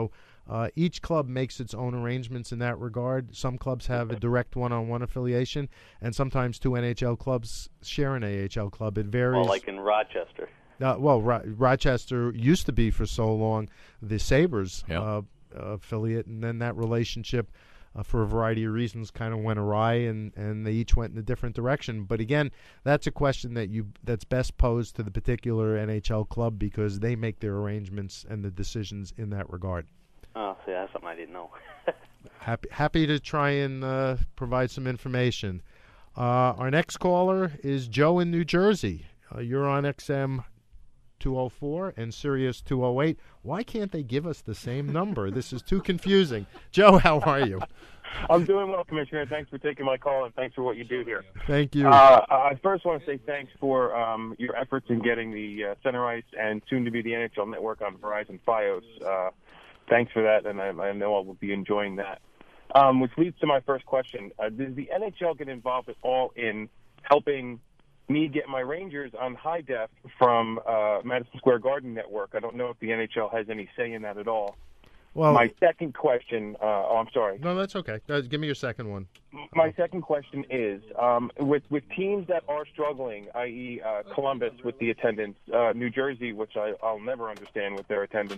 Uh, each club makes its own arrangements in that regard. Some clubs have a direct one-on-one affiliation, and sometimes two N H L clubs share an A H L club. It varies. Well, like in Rochester. Uh, well, Ro- Rochester used to be for so long the Sabres Yep. uh, affiliate, and then that relationship, uh, for a variety of reasons, kind of went awry, and, and they each went in a different direction. But again, that's a question that you that's best posed to the particular N H L club because they make their arrangements and the decisions in that regard. Oh, see, that's something I didn't know. Happy happy to try and uh, provide some information. Uh, our next caller is Joe in New Jersey. Uh, you're on X M two oh four and Sirius two oh eight. Why can't they give us the same number? This is too confusing. Joe, how are you? I'm doing well, Commissioner. Thanks for taking my call, and thanks for what you do here. Thank you. Uh, I first want to say thanks for um, your efforts in getting the uh, Center Ice and soon-to-be the N H L Network on Verizon Fios. Uh, thanks for that, and I, I know I will be enjoying that. Um, which leads to my first question. Uh, does the N H L get involved at all in helping me get my Rangers on high def from uh, Madison Square Garden Network? I don't know if the N H L has any say in that at all. Well, my second question, uh, oh, I'm sorry. No, that's okay. Uh, give me your second one. My second question is, um, with, with teams that are struggling, that is. Uh, Columbus with the attendance, uh, New Jersey, which I, I'll never understand with their attendance,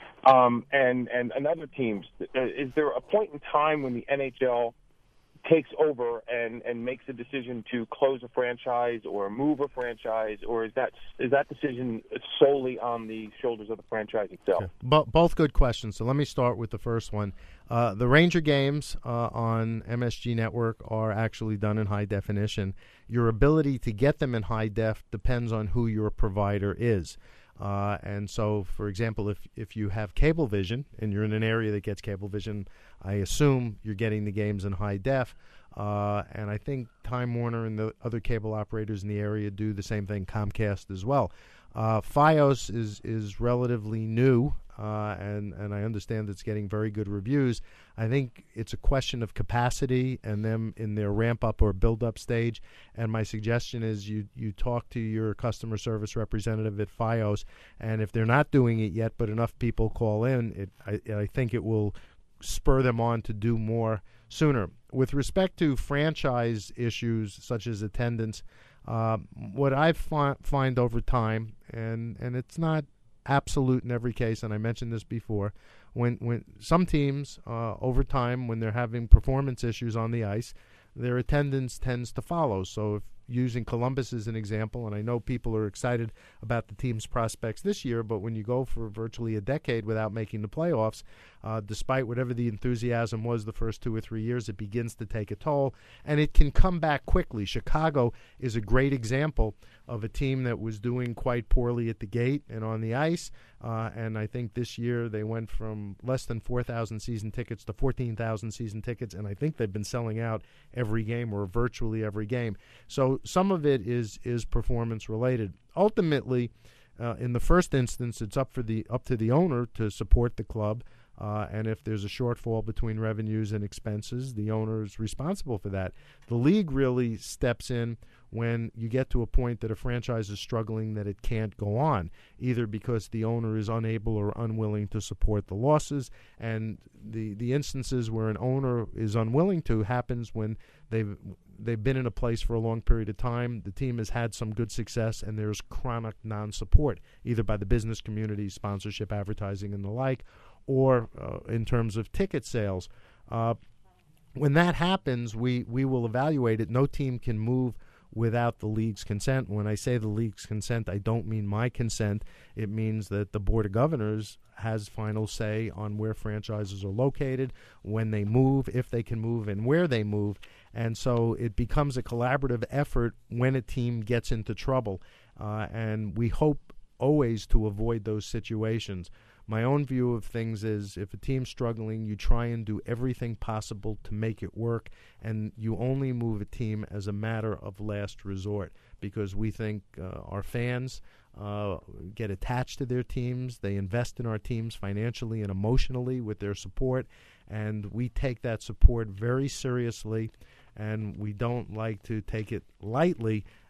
um, and, and, and other teams, is there a point in time when the N H L takes over and, and makes a decision to close a franchise or move a franchise, or is that is that decision solely on the shoulders of the franchise itself? Okay. Bo- both good questions. So let me start with the first one. Uh, the Ranger games uh, on M S G Network are actually done in high definition. Your ability to get them in high def depends on who your provider is. Uh, and so, for example, if if you have Cablevision and you're in an area that gets Cablevision, I assume you're getting the games in high def. Uh, and I think Time Warner and the other cable operators in the area do the same thing, Comcast as well. Uh, Fios is is relatively new, uh, and, and I understand it's getting very good reviews. I think it's a question of capacity and them in their ramp-up or build-up stage. And my suggestion is you, you talk to your customer service representative at Fios, and if they're not doing it yet but enough people call in, it, I, I think it will spur them on to do more sooner. With respect to franchise issues such as attendance, uh, what I fi- find over time, and, and it's not absolute in every case, and I mentioned this before, when when some teams uh, over time, when they're having performance issues on the ice, their attendance tends to follow. So if using Columbus as an example, and I know people are excited about the team's prospects this year, but when you go for virtually a decade without making the playoffs, uh, despite whatever the enthusiasm was the first two or three years, it begins to take a toll, and it can come back quickly. Chicago is a great example of a team that was doing quite poorly at the gate and on the ice, uh, and I think this year they went from less than four thousand season tickets to fourteen thousand season tickets, and I think they've been selling out every game or virtually every game. So some of it is is performance related. Ultimately, uh, in the first instance, it's up for the up to the owner to support the club, uh, and if there's a shortfall between revenues and expenses, the owner is responsible for that. The league really steps in when you get to a point that a franchise is struggling that it can't go on, either because the owner is unable or unwilling to support the losses. And the the instances where an owner is unwilling to happens when they've they've been in a place for a long period of time, the team has had some good success, and there's chronic non-support, either by the business community, sponsorship, advertising, and the like, or uh, in terms of ticket sales. Uh, when that happens, we, we will evaluate it. No team can move without the league's consent. When I say the league's consent, I don't mean my consent. It means that the Board of Governors has final say on where franchises are located, when they move, if they can move, and where they move. And so it becomes a collaborative effort when a team gets into trouble. Uh, and we hope always to avoid those situations. My own view of things is if a team's struggling, you try and do everything possible to make it work, and you only move a team as a matter of last resort, because we think uh, our fans uh, get attached to their teams. They invest in our teams financially and emotionally with their support, and we take that support very seriously, and we don't like to take it lightly.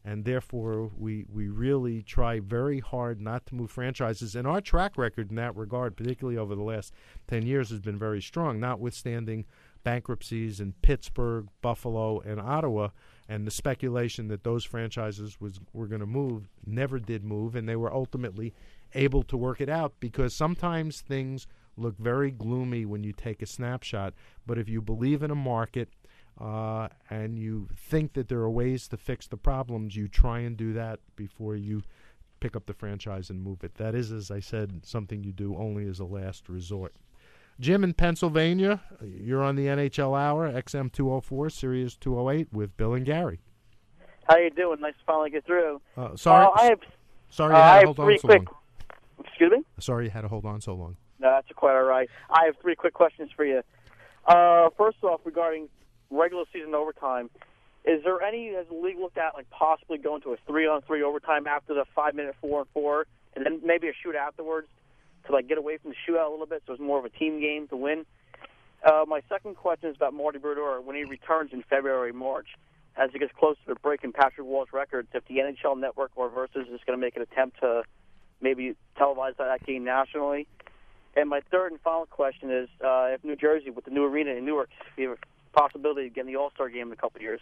and therefore we we really try very hard not to move franchises. And our track record in that regard, particularly over the last ten years, has been very strong, notwithstanding bankruptcies in Pittsburgh, Buffalo, and Ottawa, and the speculation that those franchises was were going to move never did move, and they were ultimately able to work it out, because sometimes things look very gloomy when you take a snapshot, but if you believe in a market uh, and you think that there are ways to fix the problems, you try and do that before you pick up the franchise and move it. That is, as I said, something you do only as a last resort. Jim in Pennsylvania, you're on the N H L Hour, X M two oh four, Sirius two oh eight, with Bill and Gary. How you doing? Nice to finally get through. Uh, sorry, uh, I have, sorry you uh, had I to have hold on three so quick, long. Excuse me? Sorry you had to hold on so long. No, that's quite all right. I have three quick questions for you. Uh, first off, regarding regular season overtime, is there any, has the league looked at, like, possibly going to a three-on-three overtime after the five-minute four-on-four, and then maybe a shoot afterwards to, like, get away from the shootout a little bit so it's more of a team game to win? Uh, my second question is about Marty Brodeur. When he returns in February, March, as he gets closer to breaking Patrick Wall's records, if the N H L Network or Versus is going to make an attempt to maybe televise that game nationally. And my third and final question is, uh, if New Jersey, with the new arena in Newark, we have a possibility of getting the All-Star game in a couple of years.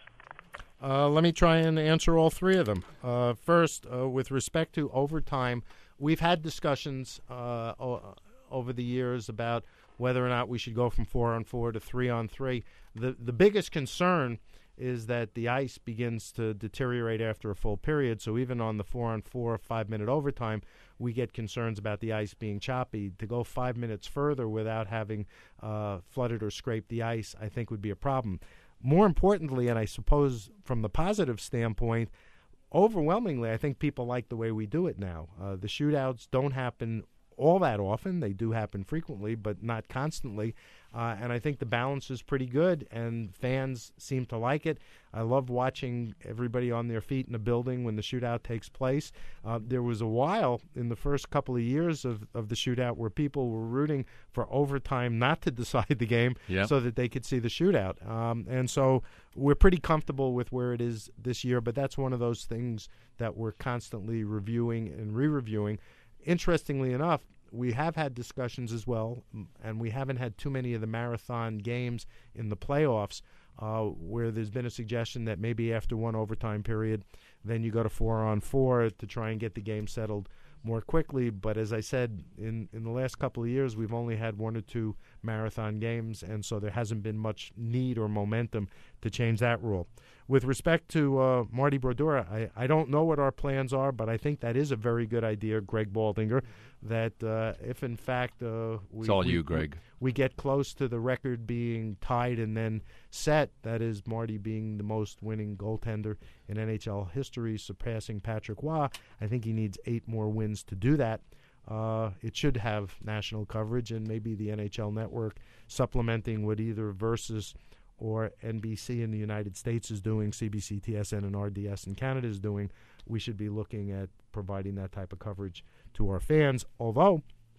Uh, let me try and answer all three of them. Uh, first, uh, with respect to overtime, we've had discussions uh, o- over the years about whether or not we should go from four-on-four to three-on-three. The, the biggest concern is that the ice begins to deteriorate after a full period. So even on the four-on-four, five-minute overtime, we get concerns about the ice being choppy. To go five minutes further without having uh, flooded or scraped the ice, I think would be a problem. More importantly, and I suppose from the positive standpoint, overwhelmingly, I think people like the way we do it now. Uh, the shootouts don't happen all that often. They do happen frequently, but not constantly. Uh, and I think the balance is pretty good, and fans seem to like it. I love watching everybody on their feet in the building when the shootout takes place. Uh, there was a while in the first couple of years of, of the shootout where people were rooting for overtime not to decide the game yeah. so that they could see the shootout. Um, and so we're pretty comfortable with where it is this year, but that's one of those things that we're constantly reviewing and re-reviewing. Interestingly enough, we have had discussions as well, and we haven't had too many of the marathon games in the playoffs uh, where there's been a suggestion that maybe after one overtime period, then you go to four-on-four to try and get the game settled more quickly. But as I said, in, in the last couple of years, we've only had one or two marathon games, and so there hasn't been much need or momentum to change that rule. With respect to uh, Marty Brodeur, I, I don't know what our plans are, but I think that is a very good idea, Greg Baldinger, that uh, if in fact uh, we, it's all we, you, Greg. We, we get close to the record being tied and then set, that is Marty being the most winning goaltender in N H L history, surpassing Patrick Roy. I think he needs eight more wins to do that. Uh, it should have national coverage, and maybe the N H L Network supplementing what either Versus or N B C in the United States is doing, C B C, T S N, and R D S in Canada is doing. We should be looking at providing that type of coverage to our fans, although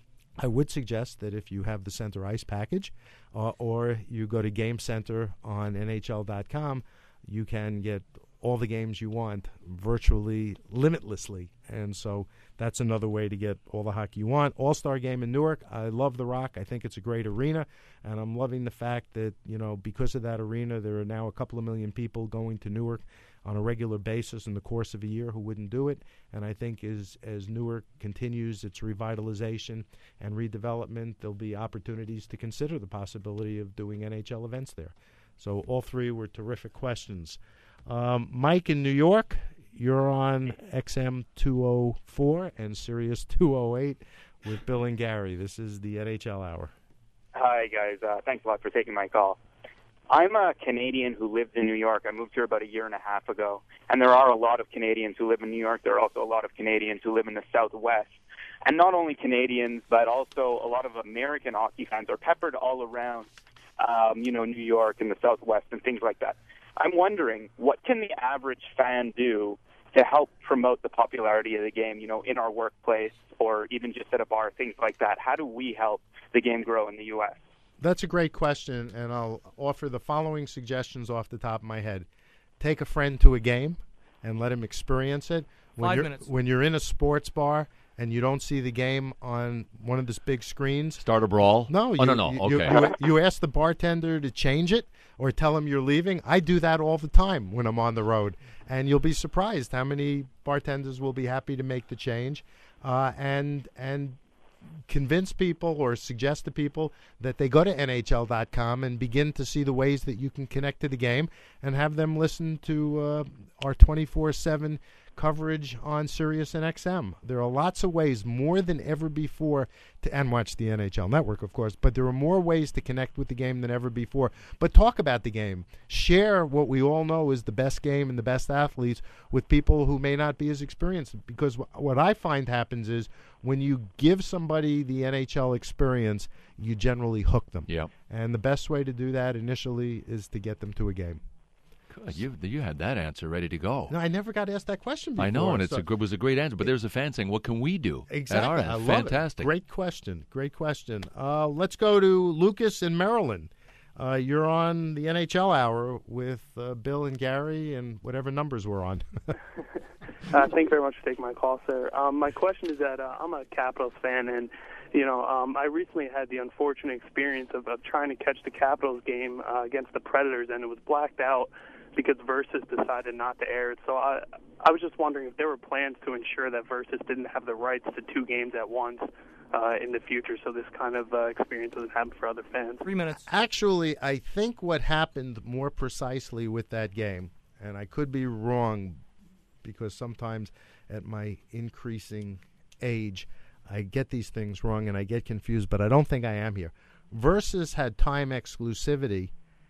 I would suggest that if you have the Center Ice package uh, or you go to Game Center on N H L dot com, you can get all the games you want virtually limitlessly. And so that's another way to get all the hockey you want. All-Star game in Newark. I love the Rock. I think it's a great arena, and I'm loving the fact that, you know, because of that arena, there are now a couple of million people going to Newark on a regular basis in the course of a year who wouldn't do it. And I think as, as Newark continues its revitalization and redevelopment, there'll be opportunities to consider the possibility of doing N H L events there. So all three were terrific questions. Um, Mike in New York, you're on X M two oh four and Sirius two oh eight with Bill and Gary. This is the N H L Hour. Hi, guys. Uh, thanks a lot for taking my call. I'm a Canadian who lives in New York. I moved here about a year and a half ago, and there are a lot of Canadians who live in New York. There are also a lot of Canadians who live in the Southwest. And not only Canadians, but also a lot of American hockey fans are peppered all around, um, you know, New York and the Southwest and things like that. I'm wondering, what can the average fan do to help promote the popularity of the game, you know, in our workplace or even just at a bar, things like that? How do we help the game grow in the U S? That's a great question, and I'll offer the following suggestions off the top of my head. Take a friend to a game and let them experience it. When Five you're, minutes. When you're in a sports bar and you don't see the game on one of the big screens. Start a brawl? No. You, Oh, no, no. You, Okay. You, you ask the bartender to change it or tell him you're leaving. I do that all the time when I'm on the road. And you'll be surprised how many bartenders will be happy to make the change uh, and and convince people or suggest to people that they go to N H L dot com and begin to see the ways that you can connect to the game and have them listen to uh, our twenty-four seven coverage on Sirius and X M. There are lots of ways, more than ever before, to and watch the N H L Network, of course, but there are more ways to connect with the game than ever before. But talk about the game. Share what we all know is the best game and the best athletes with people who may not be as experienced. Because w- what I find happens is when you give somebody the N H L experience, you generally hook them. Yeah. And the best way to do that initially is to get them to a game. Good. You you had that answer ready to go. No, I never got asked that question before. I know, and it's so- a good, was a great answer. But there's a fan saying, "What can we do?" Exactly. At our end? I love Fantastic. It. Great question. Great question. Uh, let's go to Lucas in Maryland. Uh, you're on the N H L Hour with uh, Bill and Gary and whatever numbers we're on. Uh, thank you very much for taking my call, sir. Um, my question is that uh, I'm a Capitals fan, and you know, um, I recently had the unfortunate experience of, of trying to catch the Capitals game uh, against the Predators, and it was blacked out because Versus decided not to air it. So I, I was just wondering if there were plans to ensure that Versus didn't have the rights to two games at once uh, in the future, so this kind of uh, experience doesn't happen for other fans. Three minutes. Actually, I think what happened more precisely with that game, and I could be wrong because sometimes at my increasing age, I get these things wrong and I get confused, but I don't think I am here. Versus had time exclusivity,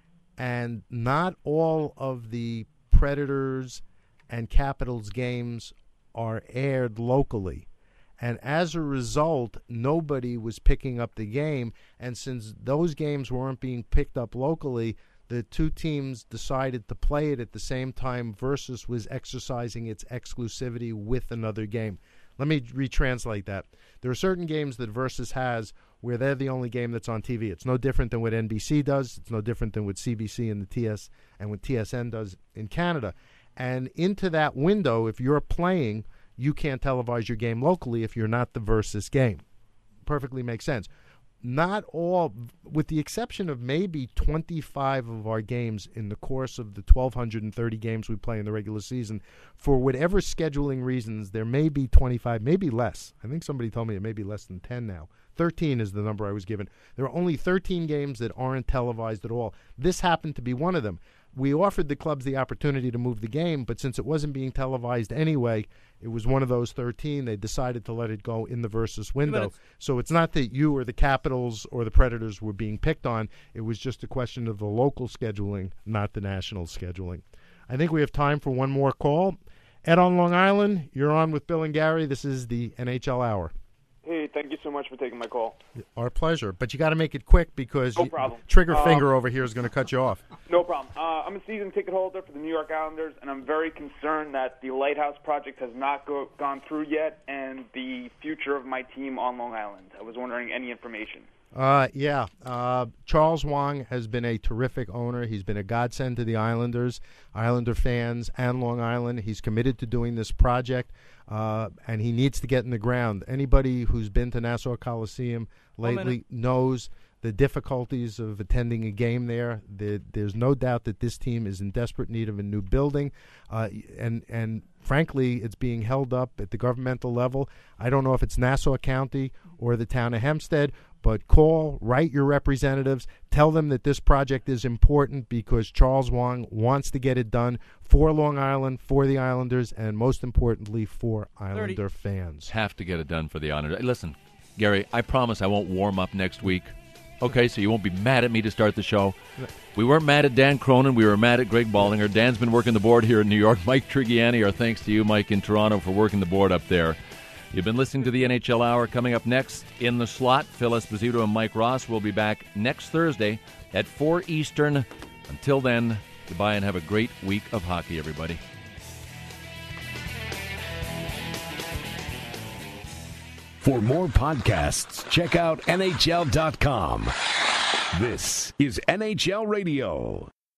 and not all of the Predators and Capitals games are aired locally. And as a result, nobody was picking up the game. And since those games weren't being picked up locally, the two teams decided to play it at the same time Versus was exercising its exclusivity with another game. Let me retranslate that. There are certain games that Versus has where they're the only game that's on T V. It's no different than what N B C does. It's no different than what C B C and the T S and what T S N does in Canada. And into that window, if you're playing, you can't televise your game locally if you're not the Versus game. Perfectly makes sense. Not all, with the exception of maybe twenty-five of our games in the course of the twelve thirty games we play in the regular season, for whatever scheduling reasons, there may be twenty-five, maybe less. I think somebody told me it may be less than ten now. thirteen is the number I was given. There are only thirteen games that aren't televised at all. This happened to be one of them. We offered the clubs the opportunity to move the game, but since it wasn't being televised anyway, it was one of those thirteen. They decided to let it go in the Versus window. So it's not that you or the Capitals or the Predators were being picked on. It was just a question of the local scheduling, not the national scheduling. I think we have time for one more call. Ed on Long Island, you're on with Bill and Gary. This is the N H L Hour. Hey, thank you so much for taking my call. Our pleasure. But you got to make it quick because No you, problem. trigger Uh, finger over here is going to cut you off. No problem. Uh, I'm a season ticket holder for the New York Islanders, and I'm very concerned that the Lighthouse Project has not go, gone through yet and the future of my team on Long Island. I was wondering any information. Uh, yeah. Uh, Charles Wang has been a terrific owner. He's been a godsend to the Islanders, Islander fans, and Long Island. He's committed to doing this project, uh, and he needs to get in the ground. Anybody who's been to Nassau Coliseum lately knows the difficulties of attending a game there. there. There's no doubt that this team is in desperate need of a new building, uh, and and frankly, it's being held up at the governmental level. I don't know if it's Nassau County or the town of Hempstead, but call, write your representatives, tell them that this project is important because Charles Wang wants to get it done for Long Island, for the Islanders, and most importantly, for Islander fans. Have to get it done for the Islanders. Listen, Gary, I promise I won't warm up next week. Okay, so you won't be mad at me to start the show. We weren't mad at Dan Cronin. We were mad at Greg Ballinger. Dan's been working the board here in New York. Mike Trigiani, our thanks to you, Mike, in Toronto, for working the board up there. You've been listening to the N H L Hour. Coming up next in the slot, Phil Esposito and Mike Ross will be back next Thursday at four Eastern. Until then, goodbye and have a great week of hockey, everybody. For more podcasts, check out N H L dot com. This is N H L Radio.